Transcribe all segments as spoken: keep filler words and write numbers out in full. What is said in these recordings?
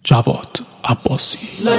جواد عباسی.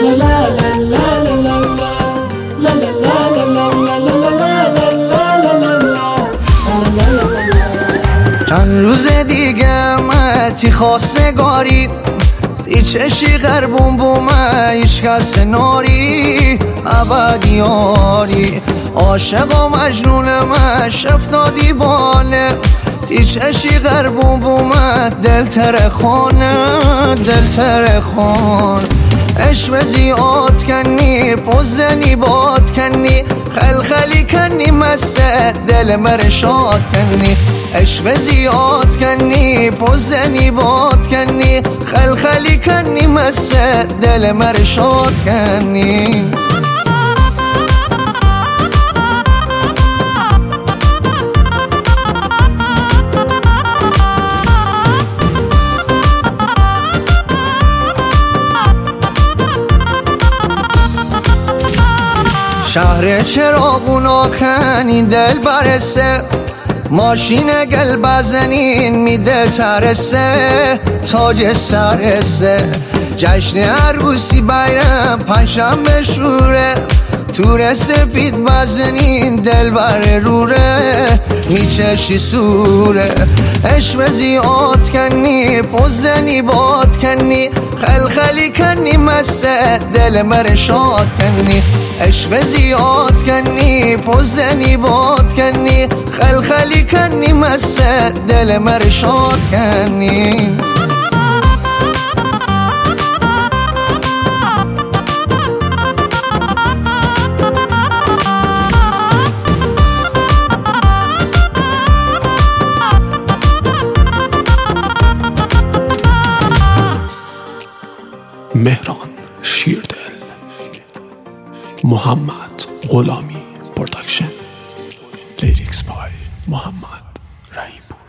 چند روز دیگه متی خواستگاری تی چشی غربون بومه ایش کس ناری ابدیاری عاشق و مجنون مش افتادی باله تی چشی غربون بومه دل تر خانه دل تر خان عشق زیاد کنی پوزنی باد کنی خلخلی کنی مسته دل مرشاد کنی عشق زیاد کنی پوزنی باد کنی خلخلی کنی مسته دل مرشاد کنی. شهر چراغونا کنی دل برسه ماشین گل بزنین میده ترسه تاج سرسه جشن عروسی بیرم پنجشنبه شوره تور سفید بزنین دل بر روره میچشی سوره عشق زیاد کنی پوزنی باد کنی خلخلی کنی مسته دل مرشاد کنی عشق زیاد کنی پوزنی باد کنی خلخلی کنی مسته دل مرشاد کنی. مهران شیردل، محمد غلامی پروداکشن، لیریکس بای محمد رحیم.